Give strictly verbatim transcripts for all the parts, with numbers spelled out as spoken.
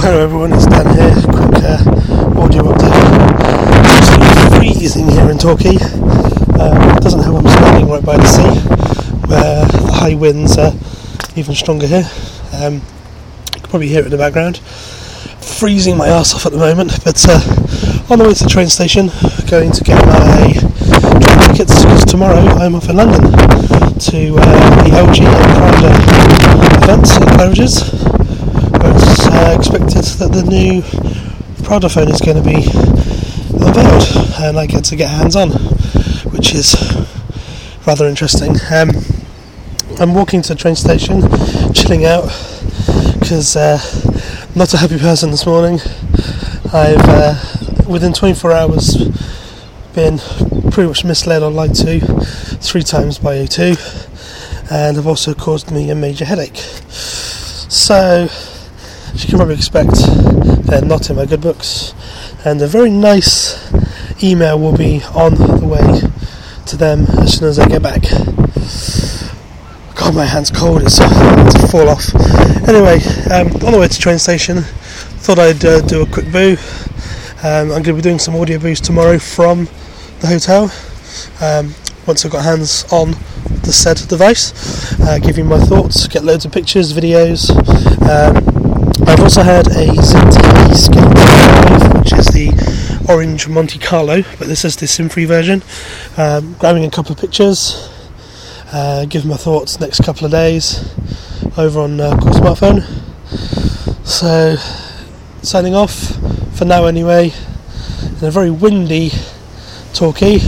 Hello everyone, it's Dan here. Quick uh, audio update. It's absolutely freezing here in Torquay. Um, it doesn't help I'm standing right by the sea, where the high winds are even stronger here. Um, you can probably hear it in the background. Freezing my arse off at the moment, but uh, on the way to the train station, going to get my train tickets because tomorrow I'm off in London to uh, the L G and Prada event at Claridge's. It's uh, expected that the new Prada phone is going to be unveiled and I get to get hands on, which is rather interesting. Um, I'm walking to the train station, chilling out, because uh, I'm not a happy person this morning. I've, uh, within twenty-four hours, been pretty much misled or lied to three times by O two, and have also caused me a major headache. So, as you can probably expect, they're not in my good books, and a very nice email will be on the way to them as soon as I get back. God, my hand's cold, it's about to fall off. Anyway, um, on the way to the train station, thought I'd uh, do a quick boo. Um, I'm going to be doing some audio boos tomorrow from the hotel, um, once I've got hands on the said device, uh, give you my thoughts, get loads of pictures, videos. Um, I've also had a Z T E Skate five, which is the orange Monte Carlo, but this is the SIM-free version. Um, grabbing a couple of pictures, uh, give my thoughts next couple of days over on uh, Cool Smartphone. So, signing off for now anyway, in a very windy Torquay,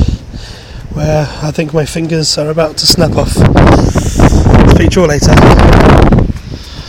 where I think my fingers are about to snap off. Speak to you all later.